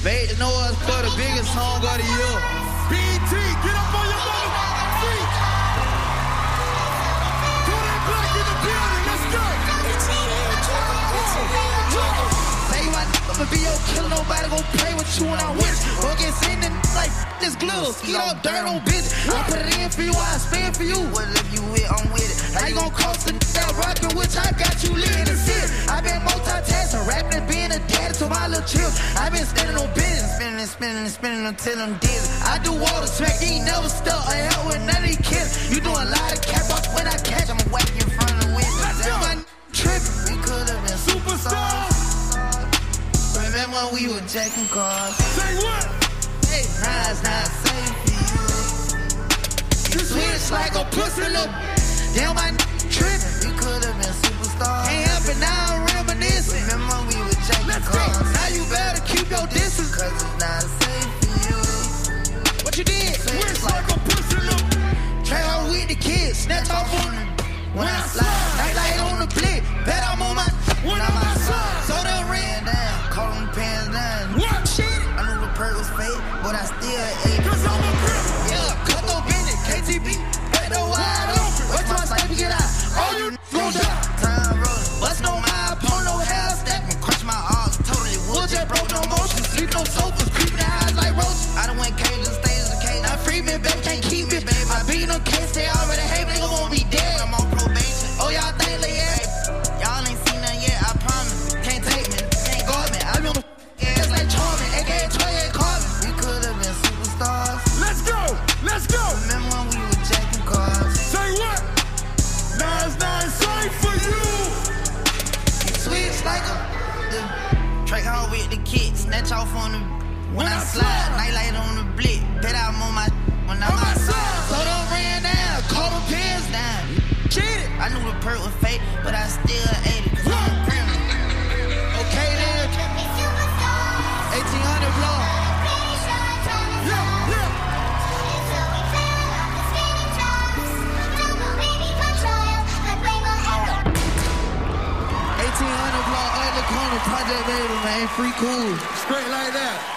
Made the noise for the biggest song of the year. BT, get up on your motherfucking feet. Kodak Black in the building, let's go. Say you I'ma be your killer, nobody gon' play with you when I win. Or get sitting in like this glue, eat up dirt on bitch. I put it in for you, I spin for you. Whatever you with, I'm with it. How you gon' cross the that rockin' which I got you lit in the city. I been multitasking, rapping and being a daddy to my little children. I been standing on business, spinning until I'm dizzy. I do water smack, you ain't never stuck or help with none of these kids. You doing a lot of cap off when I catch, I'ma whack you in front of the window. My trippin', We could've been Superstars. Remember when we were jacking cars? Say what? hey, Nah, it's not safe for you. you switch like a pussy look. Damn, my trippin'. We could've been superstars. Ain't help it now, I'm reminiscing. Remember when we were jacking Let's go. cars? Now you better keep your distance. Cause it's not safe for you. What you did? Switch like a pussy look. Try on with the kids, snatch off on them. When I slide, Nightlight on the blick, bet I'm on my. When I'm outside. So them ring. ran down, call them pants down. What? Shit. I knew the perk was fake, but I still ate. Cause I'm a grip. Yeah, cut no business, KTB. Bet no wide open. What's my step to get out? All you gon' die. Time rolling, Bust no mind, pull no hair, step. crush my arms, totally Wood wood. just broke no motion. Sleep no sofas, creeping the eyes like roaches. I done went cage and stages of cage. Now free me, baby, can't keep me, baby. I beat them case, they already hate, nigga won't be dead. I'm on probation. Oh, y'all think they ass? Y'all ain't seen nothing yet, I promise. Can't take me, can't guard me. I be on the ass like Charmin, aka Toya Carvin. We could've been superstars. Let's go. Let's go. Remember when we were jacking cars? Say what? Nah, it's not safe for you. Switch like a. Track hard with the kids, snatch off on the. When I slide, nightlight on the blick. Bet I'm on my. When I'm outside. So them ran down, call them pins down. Cheated. I knew the perk was fake, but I still ate it. Cause I'm a criminal. Okay then. 1800 blow. Yeah, yeah. 1800 block, ugly corner, project baby, man, free cool. Straight like that.